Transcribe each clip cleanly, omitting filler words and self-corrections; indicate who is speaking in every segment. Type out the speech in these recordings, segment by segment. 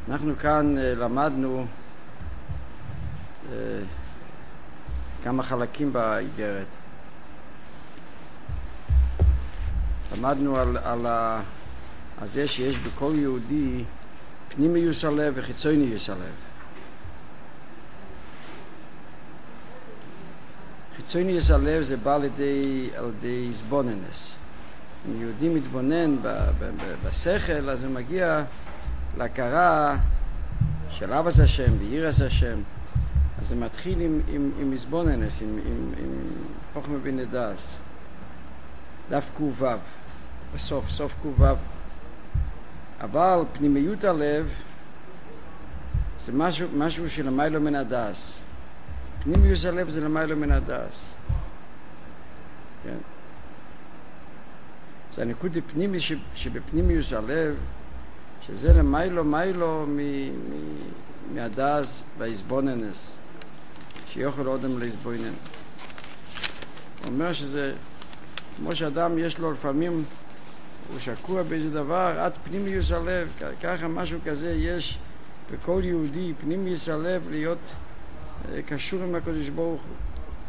Speaker 1: אנחנו כאן למדנו כמה חלקים באיגרת. למדנו על זה שיש בכל יהודי פנימיוס הלב וחיצוניוס הלב. חיצוניוס הלב זה בא על ידי הסבוננס. אם יהודי מתבונן בשכל, אז הוא מגיע להכרה של אבס השם, בירס השם. אז זה מתחיל עם הסבוננס, עם חוכמה בינה דאס. דף ק"ו, סוף ק"ו. אבל פנימיות הלב זה משהו שלמיילו מן הדאס. פנימיוס הלב זה למיילו מן הדאס. כן? זה הנקוד הפנימי שבפנימיוס הלב, שזה למיילו מהדאס והאסבוננס, שיוכל אודם להסבונן. הוא אומר שזה, כמו שאדם יש לו לפעמים, הוא שקוע באיזה דבר, עד פנימיוס הלב, ככה משהו כזה יש בכל יהודי, פנימיוס הלב להיות קשור עם הקדוש ברוך הוא.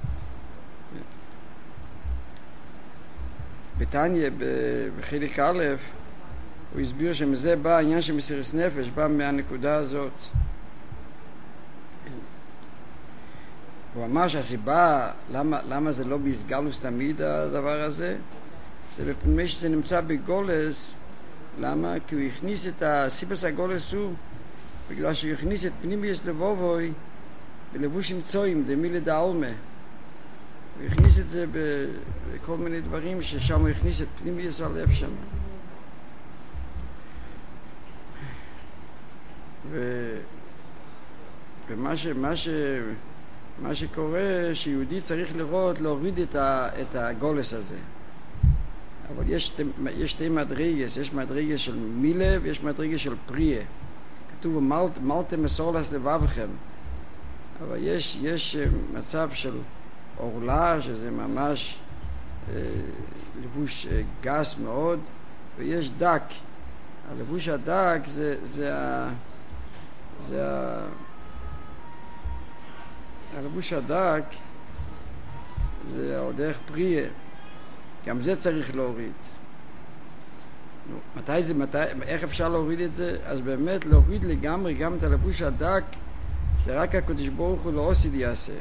Speaker 1: בתניא, בחלק א', הוא הסביר שמזה בא העניין של מסירות נפש, בא מהנקודה הזאת. הוא אמר שהסיבה, למה זה לא בהסגלוס תמיד הדבר הזה? זה בפני שזה נמצא בגולס. למה? כי הוא הכניס את הסיפס הגולס הוא, בגלל שהוא הכניס את פנימיוס לבובוי בלבוש מצויים, דמילי דאלמה. הוא הכניס את זה בכל מיני דברים ששם הוא הכניס את פנימיוס הלב שם. מה שקורה, שיהודי צריך לראות, להוריד את הגולס הזה. אבל יש שתי מדרגות, יש מדרגה של מילה ויש מדרגה של פריה. כתוב, מלתם מסורלס לבבכם. אבל יש מצב של אורלה, שזה ממש לבוש גס מאוד, ויש דק. הלבוש הדק הלבוש הדק זה דרך פריה. גם זה צריך להוריד. איך אפשר להוריד את זה? אז באמת להוריד לגמרי גם את הלבוש הדק, זה רק הקדוש ברוך הוא לא עושה יעשה.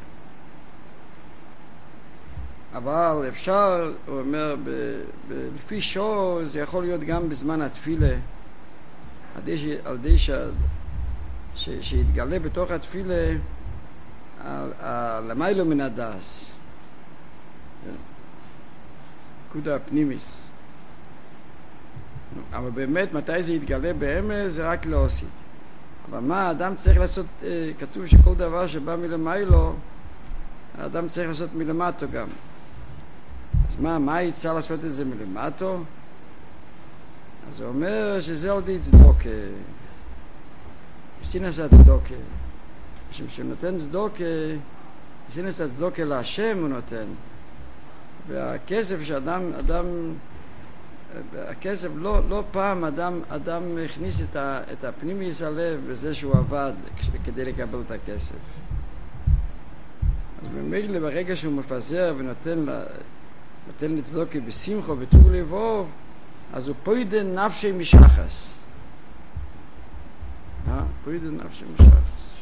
Speaker 1: אבל אפשר, הוא אומר, לפי שור זה יכול להיות גם בזמן התפילה, על די שיתגלה בתוך התפילה למיילו מן הדאס. נקודה הפנימיס. אבל באמת מתי זה יתגלה באמס זה רק לא עשית. אבל מה האדם צריך לעשות? כתוב שכל דבר שבא מלמיילו האדם צריך לעשות מלמטו גם. אז מה יצא לעשות את זה מלמטו? אז הוא אומר שזה על די צדוקה. סינס הצדוקה. כשהוא נותן צדוקה, סינס הצדוקה להשם הוא נותן. והכסף שאדם, הכסף לא פעם אדם הכניס את הפנימיוס הלב בזה שהוא עבד כדי לקבל את הכסף. אז במילא ברגע שהוא מפזר ונותן לצדוקה בשמחו בטוב לבוב, אז הוא פוידן נפשי משחס. פוידן נפשי משחס.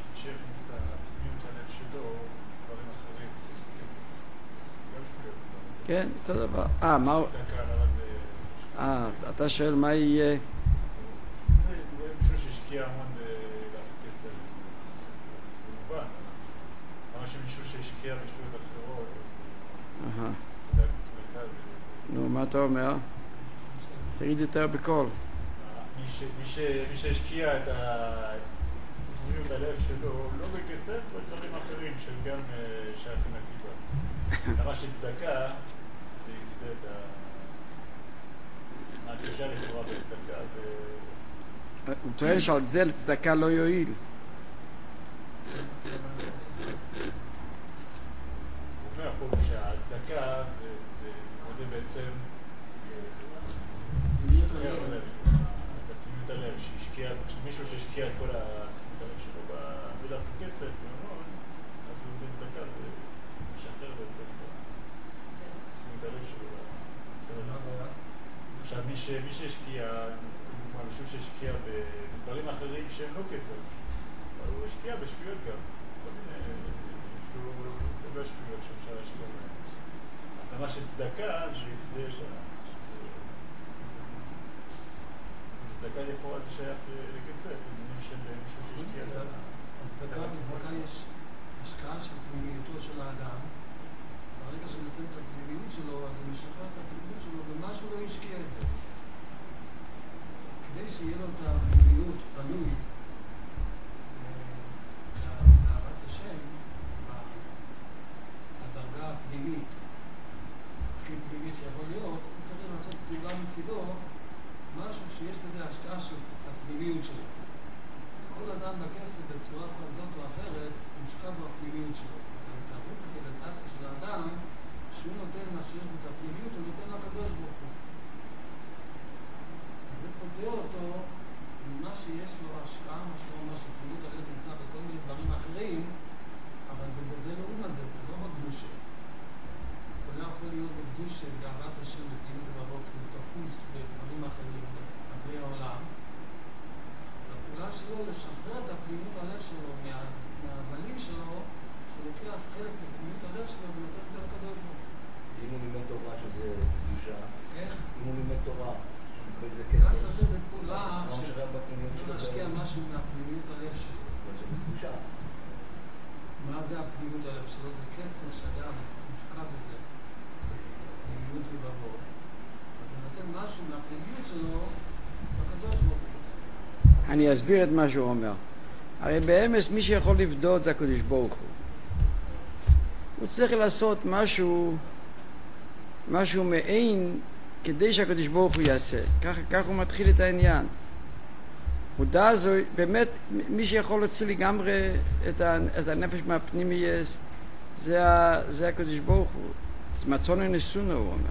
Speaker 1: כן, אותו דבר. מה... אתה שואל מה יהיה?
Speaker 2: מישהו שהשקיע המון לעשות כסף, במובן. למה שמישהו שהשקיע בשטויות אחרות, צדקה זה...
Speaker 1: נו, מה אתה אומר? תגיד יותר בקול.
Speaker 2: מי שהשקיע את פנימיות הלב שלו, לא בכסף, אבל דברים אחרים שהם גם שייכים לקיבה. למה שצדקה, זה יפדה את ההדגשה לכאורה בצדקה.
Speaker 1: הוא טוען שעל זה לצדקה לא יועיל.
Speaker 2: הוא אומר פה שהצדקה זה מודה בעצם זה שחרר הלב, את הפנימיות הלב שהשקיע מישהו שהשקיע את כל הלב שלו בלעשות כסף וממון, אז הוא נותן צדקה, זה משחרר בעצם את הלב שלו. עכשיו, מי שהשקיע, מישהו שהשקיע בדברים אחרים שהם לא כסף, אבל הוא השקיע בשטויות גם. כל מיני, הרבה שטויות שאפשר להשקיע בהם. אז מה שצדקה זה יפדה צדקה לכאורה זה שייך לכסף, עניינים של מישהו שהשקיע.
Speaker 3: בצדקה יש השקעה של פנימיותו של האדם. ברגע שנותן את הפנימיות שלו, אז הוא משחרר את הפנימיות שלו במה שהוא לא השקיע את זה. כדי שיהיה לו את הפנימיות פנוי לאהבת השם, בדרגה הפנימית, הכי פנימית שיכול להיות, הוא צריך לעשות פעולה מצידו, משהו שיש בזה השקעה של הפנימיות שלו. כל אדם בכסף בצורה כזאת או אחרת, מושקע בפנימיות שלו. ההתערבות הדלתתית של האדם, שהוא נותן מה שיש בו את הפנימיות, הוא נותן לקדוש ברוך הוא. זה פותר אותו ממה שיש לו השקעה, משמעומה של פנימיות הלב נמצא בכל מיני דברים אחרים, אבל זה בזה לאום הזה, זה לא בקדושה. הוא לא יכול להיות בקדושה, באהבת השם בפנימיות לבבות, כי הוא תפוס בדברים אחרים, באברי העולם. הפעולה שלו לשחרר את הפנימיות הלב שלו מהבלים שלו, שהוא לוקח חלק מפנימיות הלב שלו ונותן את זה לקדוש ברוך הוא.
Speaker 4: אם הוא לימד תורה שזה קדושה,
Speaker 3: איך?
Speaker 4: אם הוא לימד תורה, שמקבל זה
Speaker 3: כאן
Speaker 4: כסף,
Speaker 3: צריך איזו פעולה שצריך להשקיע משהו מהפנימיות הלב שלו.
Speaker 4: זה קדושה.
Speaker 3: מה זה הפנימיות הלב שלו? זה כסף שאדם מושקע בזה, פנימיות לבבו. אז הוא נותן משהו מהפנימיות שלו לקדוש ברוך הוא.
Speaker 1: אני אסביר את מה שהוא אומר. הרי באמס מי שיכול לבדות זה הקדוש ברוך הוא. הוא צריך לעשות משהו מעין כדי שהקדוש ברוך הוא יעשה. כך הוא מתחיל את העניין. הודעה זו, באמת, מי שיכול להוציא לגמרי את הנפש מהפנימי זה הקדוש ברוך הוא. זה מתון נסונו, הוא אומר.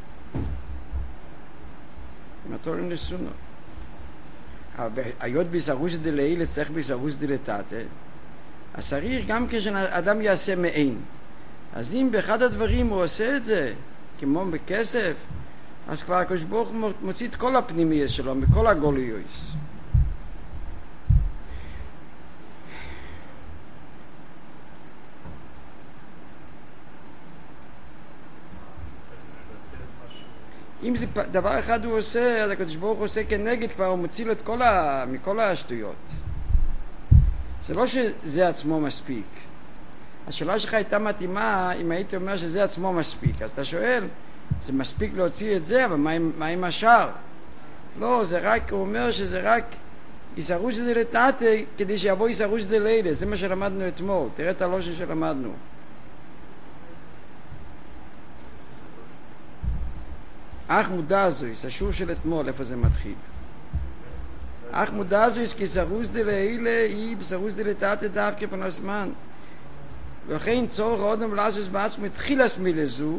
Speaker 1: מתון נסונו. אבל היות ביזרוס דלעילה צריך ביזרוס דלתתא, אז צריך גם כשאדם יעשה מעין. אז אם באחד הדברים הוא עושה את זה, כמו בכסף, אז כבר הקדוש ברוך הוא מוציא את כל הפנימיות שלו, מכל הגולויות. אם זה דבר אחד הוא עושה, אז הקדוש ברוך הוא עושה כנגד, כבר הוא מוציא לו מכל השטויות. זה לא שזה עצמו מספיק. השאלה שלך הייתה מתאימה אם הייתי אומר שזה עצמו מספיק. אז אתה שואל, זה מספיק להוציא את זה, אבל מה עם השאר? לא, זה רק, הוא אומר שזה רק יסרוס דלתתא, כדי שיבוא יסרוס דלעילה. זה מה שלמדנו אתמול. תראה את הלושן שלמדנו. אך מודע זויס, השור של אתמול, איפה זה מתחיל? אך מודע זויס, כי סרוס דלעילה היא בסרוס דלתתא דווקא פנוסמן. וכן צורך אדם לעשות בעצמו תחילת מילה זו,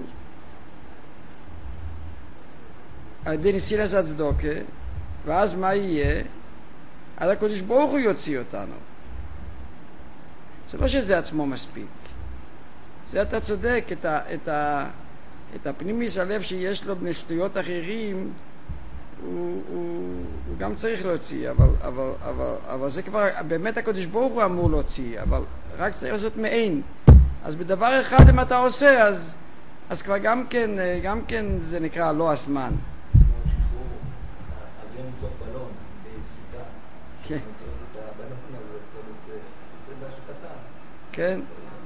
Speaker 1: על ידי נסילת הצדוקה, ואז מה יהיה? אז הקדוש ברוך הוא יוציא אותנו. זה לא שזה עצמו מספיק. זה אתה צודק, את הפנימיס הלב שיש לו בני שטויות אחרים, הוא גם צריך להוציא, אבל זה כבר, באמת הקדוש ברוך הוא אמור להוציא, אבל רק צריך לעשות מעין. אז בדבר אחד אם אתה עושה, אז כבר גם כן זה נקרא לא הזמן.
Speaker 4: אוויר מצוף בלון, בסיכה.
Speaker 1: כן.
Speaker 4: את הבלון הזה, זה עושה משהו קטן.
Speaker 1: כן.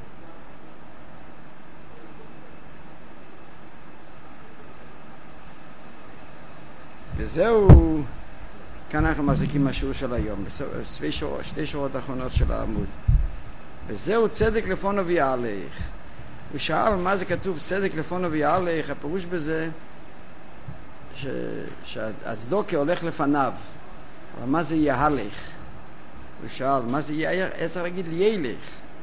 Speaker 1: וזהו, כאן אנחנו מחזיקים מהשיעור של היום, שתי שורות האחרונות של העמוד. וזהו צדק לפונו ויעלך. הוא שאל מה זה כתוב צדק לפונו ויעלך, הפירוש בזה שהצדוקה הולך לפניו, אבל מה זה יהלך? הוא שאל מה זה היה צריך להגיד ילך.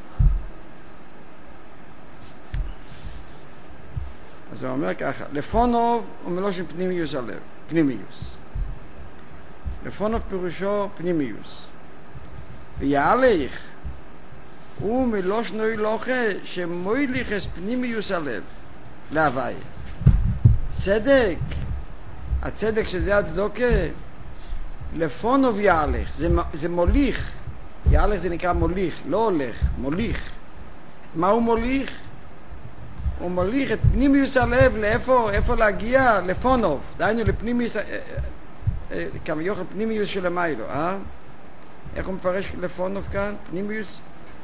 Speaker 1: אז הוא אומר ככה, לפונוב הוא מלושן פנימיוס הלב, פנימיוס. לפונוב פירושו פנימיוס. ויהלך הוא מלושנוי לוחה שמויליך את פנימיוס הלב להווי. צדק, הצדק שזה הצדוקה, לפונוב יהלך, זה מוליך. יהלך זה נקרא מוליך, לא הולך, מוליך. מה הוא מוליך? הוא מוליך את פנימיוס הלב לאיפה להגיע? לפונוב, דהיינו לפנימיוס, כביכול פנימיוס של המיילו, איך הוא מפרש לפונוב כאן? פנימיוס?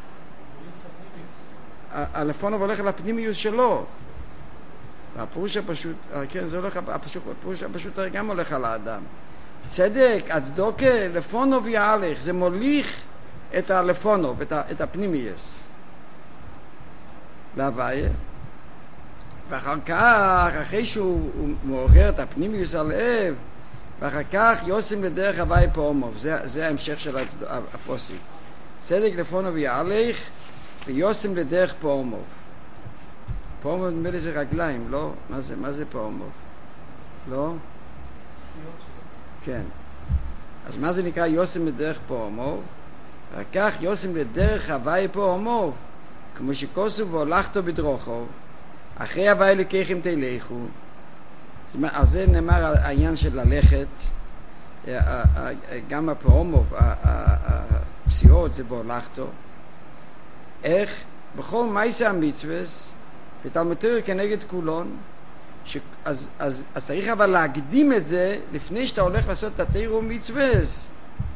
Speaker 1: הלפונוב הולך לפנימיוס שלו. והפירוש הפשוט, כן, זה הולך, הפירוש הפשוט גם הולך על האדם. צדק, הצדוקה, לפונוב יהלך, זה מוליך את הלפונוב, את הפנימיוס. להוויה. ואחר כך, אחרי שהוא מעורר את הפנימיוס הלב, ואחר כך יוסם לדרך הווי פורמוב. זה ההמשך של הפוסק. צדק לפונוב יהלך ויוסם לדרך פורמוב. פורמוב נדמה לי זה רגליים, לא? מה זה פורמוב? לא? כן. אז מה זה נקרא יוסם לדרך פורמוב? ואחר כך יוסם לדרך הווי פורמוב. כמו שכוסו והולכתו בדרוכו, אחרי הווי אלוקיכם תלכו. על זה נאמר העניין של ללכת, גם הפורמוב, הפסיעות זה והולכתו. איך? בכל מייסה המצווס, ותלמוד תורה כנגד כולון, אז צריך אבל להקדים את זה לפני שאתה הולך לעשות את התורה ומצווס.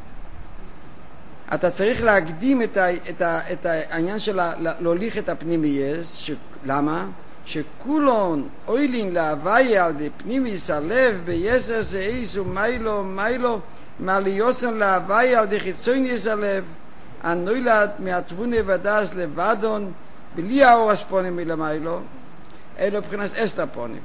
Speaker 1: אתה צריך להקדים את העניין של להוליך את הפנימייס. למה? שכולון אוילין להוויה על די פנימייס הלב ביסר סעיס ומיילו מעליוסן להוויה על די חיצוניס הלב הנוילד מהתבונה ודס לבדון בלי האור הספונים מלמיילו אלו מבחינת אסטרפונים.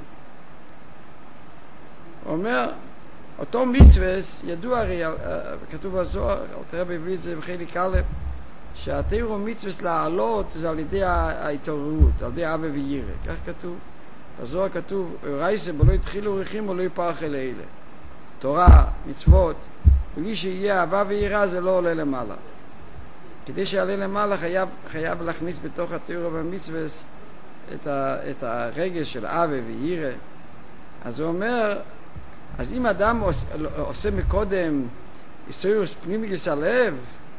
Speaker 1: הוא אומר אותו מצווס ידוע הרי, כתוב בזוהר, תראה בביא את זה בחלק א', שהתירו מצווס לעלות זה על ידי ההתעוררות, על ידי אבא וירא, כך כתוב. בזוהר כתוב, רייסה בלא התחילו ריחים ולא יפרח אל אלה. תורה, מצוות, בלי שיהיה אהבה ויראה זה לא עולה למעלה. כדי שיעלה למעלה חייב להכניס בתוך התירו והמצווס את הרגש של אבא וירא. אז הוא אומר, אז אם אדם עושה מקודם איסורוס פנימיוס הלב,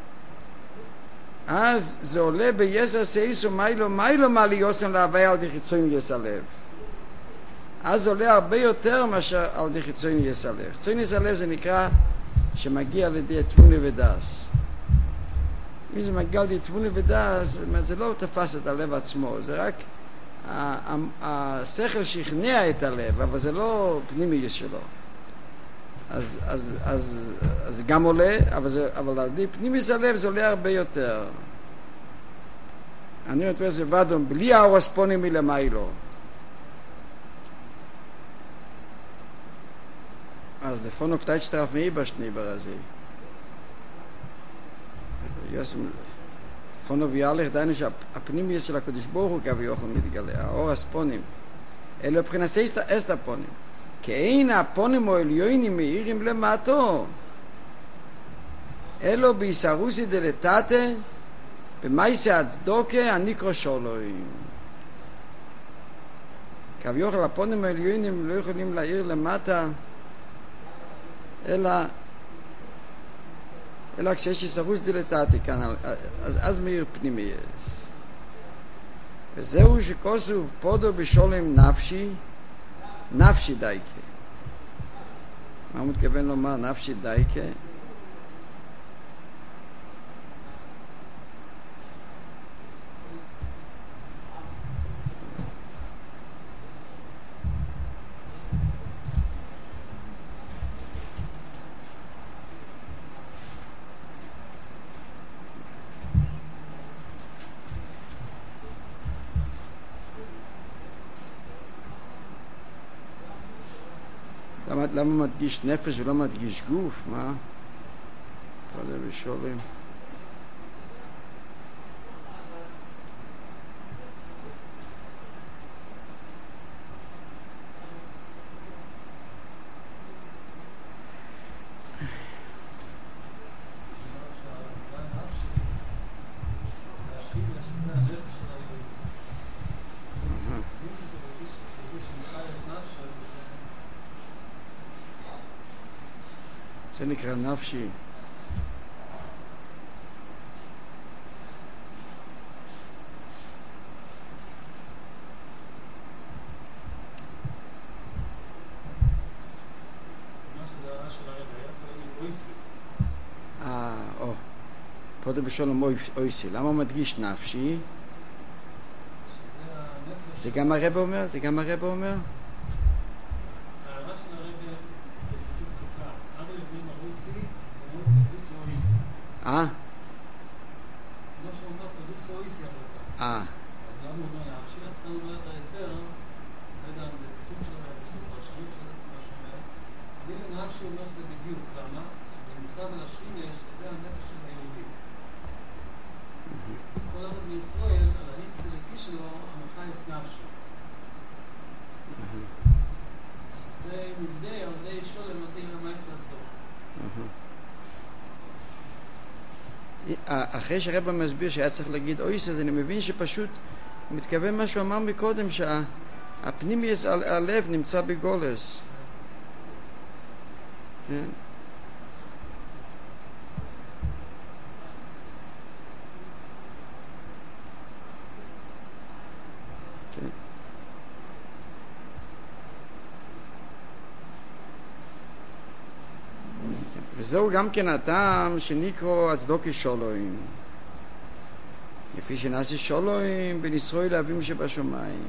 Speaker 1: אז זה עולה ביסר סעיס ומיילו מעליוסם להווי על די חיצוניס הלב. אז זה עולה הרבה יותר מאשר על די חיצוניס הלב. חיצוניס הלב זה נקרא שמגיע לידי תבונה ודס. אם זה מגיע לידי תבונה ודס, זה לא תפס את הלב עצמו, זה רק השכל שכנע את הלב, אבל זה לא פנימיוס שלו. אז זה גם עולה, אבל על די פנימיוס הלב זה עולה הרבה יותר. אני אומר זה ודום, בלי האור הספונים מלמיילו. אז לפונוב תייצטרף מאיבשני ברזי. לפונוב יהלך, דיינו שהפנימיוס של הקדוש ברוך הוא כביכול מתגלה, האור הספונים. אלו מבחינת אסטרפונים. כי אין הפונים או עליונים מאירים למטו, אלו בישרוסי דלתתה, במייסה הצדוקה הניקרו שולוים. כביכול הפונים העליונים לא יכולים להעיר למטה, אלא כשיש ישרוס דלתתה כאן, אז מאיר פנימייס. וזהו שכוסוב פודו בשולם נפשי דייקה. מה הוא מתכוון לומר נפשי דייקה? למה מדגיש נפש ולא מדגיש גוף? מה? כל זה בשולים. זה נקרא נפשי. פודה בשולם אויסי. למה הוא מדגיש נפשי? זה גם הרב אומר? זה גם הרב אומר?
Speaker 3: ההערה של הרב זה ציטוט קצר. אבא לבנים אויסי, אומרים פדיס אויסי. כמו שהוא אומר פדיס אויסי הרבה. למה הוא אומר נפשי? אז כאן אומר את ההסבר, לא יודע, זה ציטוט של הרב, של הפרשנות של מה שאומר. המילה נפשי אומר שזה בדיוק. למה? שבמושג לשכין יש, זה הנפש של היהודי. כל אחד בישראל, על הניץ הליקי שלו, המחייס נפשי. שזה מבדי על ידי שולם, על ידי המייסר הצדוק.
Speaker 1: אחרי שהרבא מסביר שהיה צריך להגיד אויס, אז אני מבין שפשוט מתכוון מה שהוא אמר מקודם, שהפנימיוס הלב נמצא בגולס. כן. וזהו גם כן הטעם שנקרא הצדוקי שולוים. לפי שנעשי שולוים בין ישראל לאבים שבשמיים.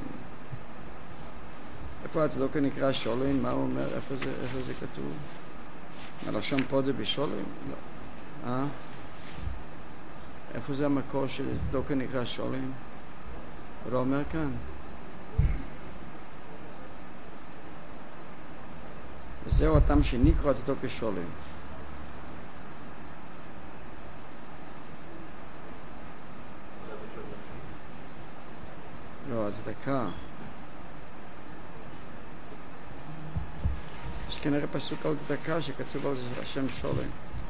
Speaker 1: איפה הצדוקי נקרא שולוים? מה הוא אומר? איפה זה כתוב? הלשון פודה בשולוים? לא. איפה זה המקור של הצדוקי נקרא שולוים? הוא לא אומר כאן. וזהו הטעם שנקרא הצדוקי שולוים. לא, הצדקה. יש כנראה פסוק על צדקה שכתוב על זה השם שולם.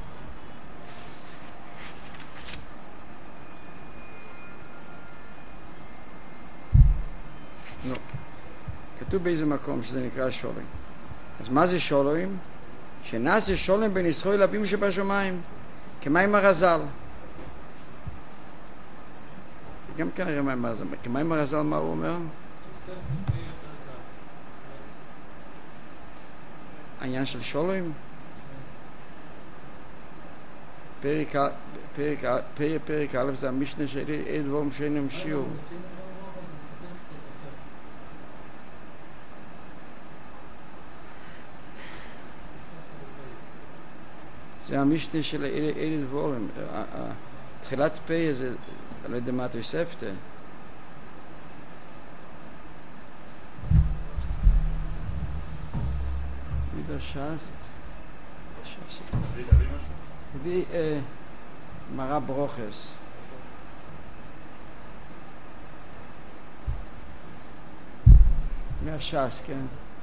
Speaker 1: לא. כתוב באיזה מקום שזה נקרא שולם. אז מה זה שולם? שנעשה שולם בין ישראל לאבים שבשמיים, כמים הרזל. גם כנראה מה זה, כמים הרזל מה הוא אומר? העניין של שולם? פרק א' זה המשנה של אלה דבורים שאינם שיעור. זה המשנה של אלה דבורים. תחילת פה זה, אני לא יודע מה תוספתא. מידה ש"ס. הביא מראה ברוכס. מהש"ס, כן.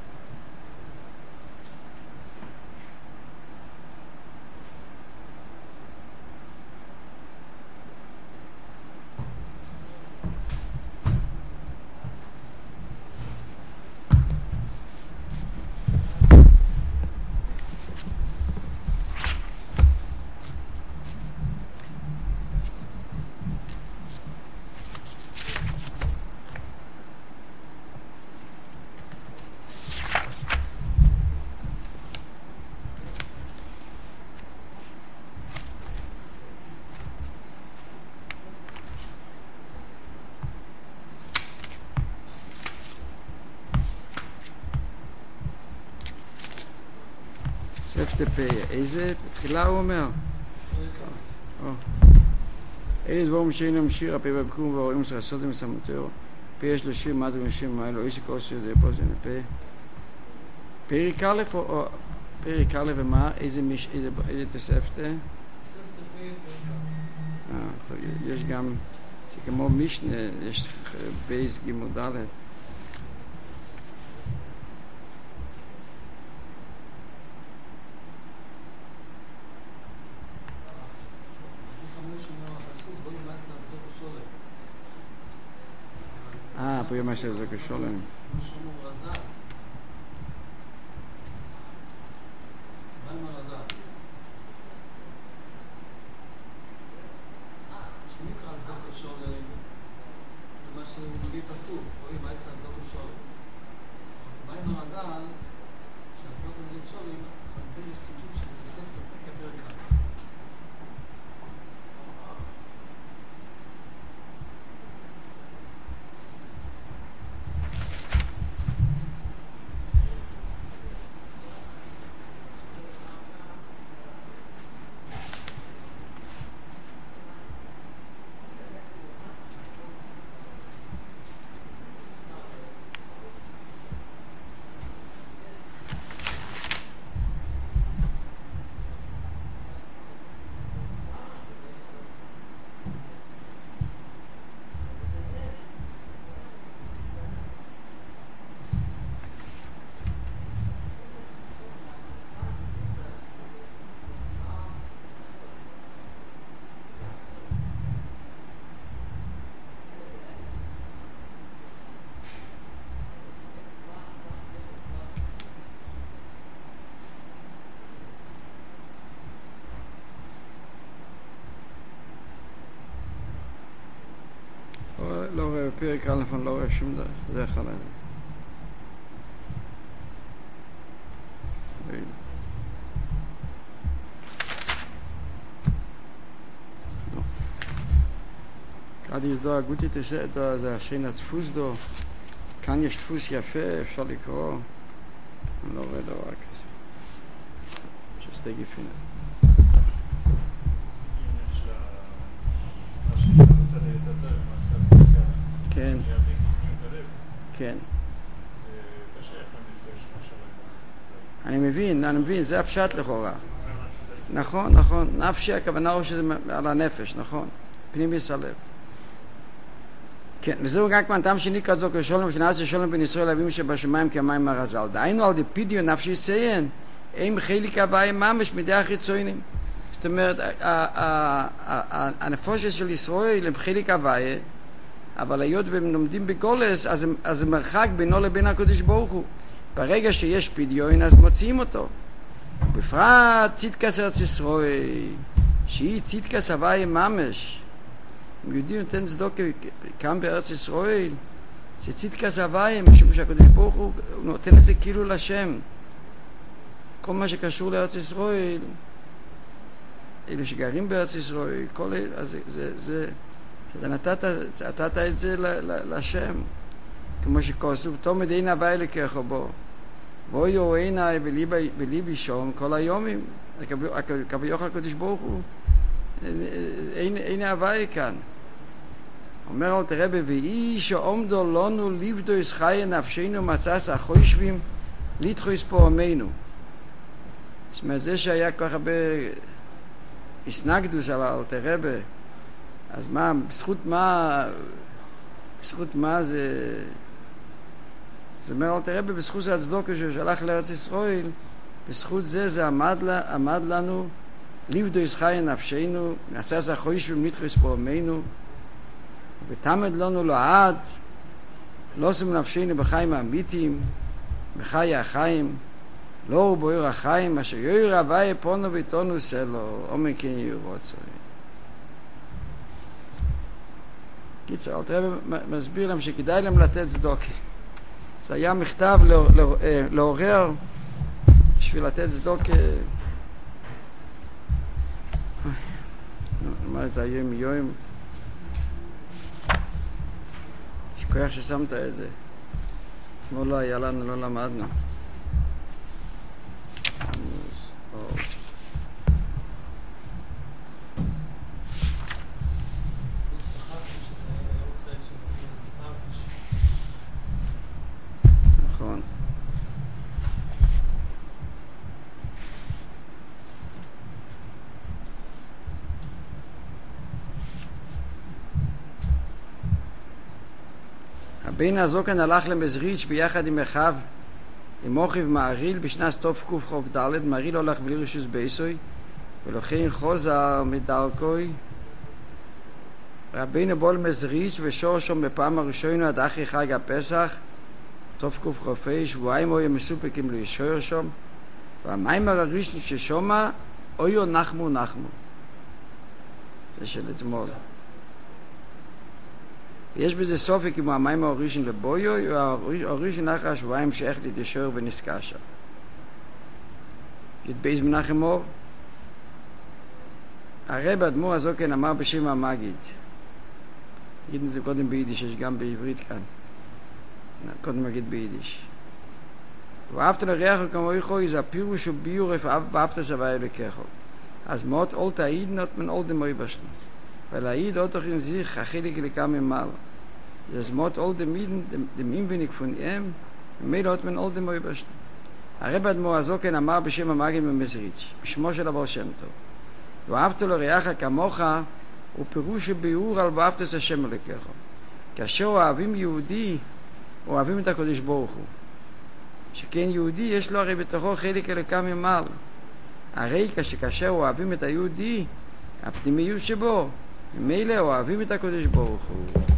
Speaker 1: תוספתא פה, איזה? בתחילה הוא אומר. אלה דבורים שאינם שיר, הפה בבקום והרואים לעשות עם סמטר. פה יש לו שיר, מה אתם משאים מה אלו, איזה כוסו יודע פה, זה נפה. פרק א' או פרק א' ומה? איזה תוספתא? טוב, יש גם, זה כמו משנה, יש בייס גימל ד'. פה יום עשר זה כשולם.
Speaker 3: כמו רזל. מה עם הרזל?
Speaker 1: בפרק א' אני לא רואה שום דרך על זה. gerade ist da gut da זה השין הדפוס דו, כאן יש דפוס יפה, אפשר לקרוא, אני לא רואה דבר כזה. שסתי גפינה. כן, כן. אני מבין, זה הפשט לכאורה. נכון, נפשי הכוונה הוא שזה על הנפש, נכון, פנימיוס הלב. כן, וזהו רק מהטעם שני כזו כשולם ושנעשה שלום בין ישראל לאבינו שבשמיים כמים הרזל. דהיינו על דפידיו נפשי ציין, הם חלק הוויה ממש מידי החיצונים. זאת אומרת, הנפש של ישראל הם חלק הוויה, אבל היות והם לומדים בגולס, אז זה מרחק בינו לבין הקדוש ברוך הוא. ברגע שיש פדיון, אז מוציאים אותו. בפרט צדקת ארץ ישראל, שהיא צדקת הוויה ממש. אם יהודי נותן צדוקה כאן בארץ ישראל, זה צדקת הוויה, משום שהקדוש ברוך הוא נותן את זה כאילו לשם. כל מה שקשור לארץ ישראל, אלו שגרים בארץ ישראל, כל אלה, אז זה אתה נתת את זה לשם, כמו שכתוב, תומד אין הוויה לקח בו, ואויו עיני וליבי שום כל היומים, כביוך הקדוש ברוך הוא, אין הוויה כאן. אומר אל תראה ואיש שעומדו לנו לבדו יש חי נפשנו מצאס החושבים לתחוס פה עמנו. זאת אומרת, זה שהיה כל כך הרבה הסנגדוס על אל תראה, אז מה, בזכות מה זה אומר אל תראה בזכות הצדוקה ששלח לארץ ישראל, בזכות זה עמד לנו לבדו יש חי נפשנו מצאס החושבים לתחוס פה עמנו, ותמד לנו לעד לא שום נפשנו בחיים האמיתיים בחיי החיים לא הוא בוער החיים אשר יויר הוויה פונו ותונו סלו עומק כן ירוצו. קיצר, אל תראה מסביר להם שכדאי להם לתת צדוקה. זה היה מכתב לעורר בשביל לתת צדוקה. נאמר את היום יום כוח ששמת את זה. אתמול לא היה לנו, לא למדנו. נכון. הבן הזוקן הלך למזריץ' ביחד עם אחיו, עם אחיו מעריל בשנת תוף קוף חוק ד'. מעריל הולך בלי רשוס בייסוי, ולכן חוזר מדרכוי. רבינו בול מזריץ' ושור שם בפעם הראשונה עד אחרי חג הפסח, תוף קוף חופי, שבועיים הוא מסופקים לישור שם, והמיימר הראשון ששומע, אויו נחמו. זה של אתמול. יש בזה סופק אם המים הראשון לבויו, או הראשון אחרי השבועיים שאיך להתיישר ונסקשה. יתבייז מנחם אוב. הרב אדמו"ר הזוקן אמר בשם המגיד. נגיד את זה קודם ביידיש, יש גם בעברית כאן. קודם נגיד ביידיש. ואהבת לריח כמויכו, זה הפירוש וביור ואהבת סבאי לקחו. אז מות אול תעיד נות מן אול דמוי בשנו. ולעיד עוד תוכן זיך החלק לקם ממעלה. Das Mot all dem Inwenig von ihm, mehr hat man all dem Obersten. הרב אדמו"ר הזוקן אמר בשם המגיד במזריץ', בשמו של הבעל שם טוב. ואהבת לרעך כמוך, הוא פירוש וביאור על ואהבת את השם אלוקיך. כאשר אוהבים יהודי, אוהבים את הקדוש ברוך הוא. שכן יהודי יש לו הרי בתוכו חלק אלוקם ממעלה. הרי כאשר אוהבים את היהודי, הפנימיות שבו, ממילא אוהבים את הקדוש ברוך הוא.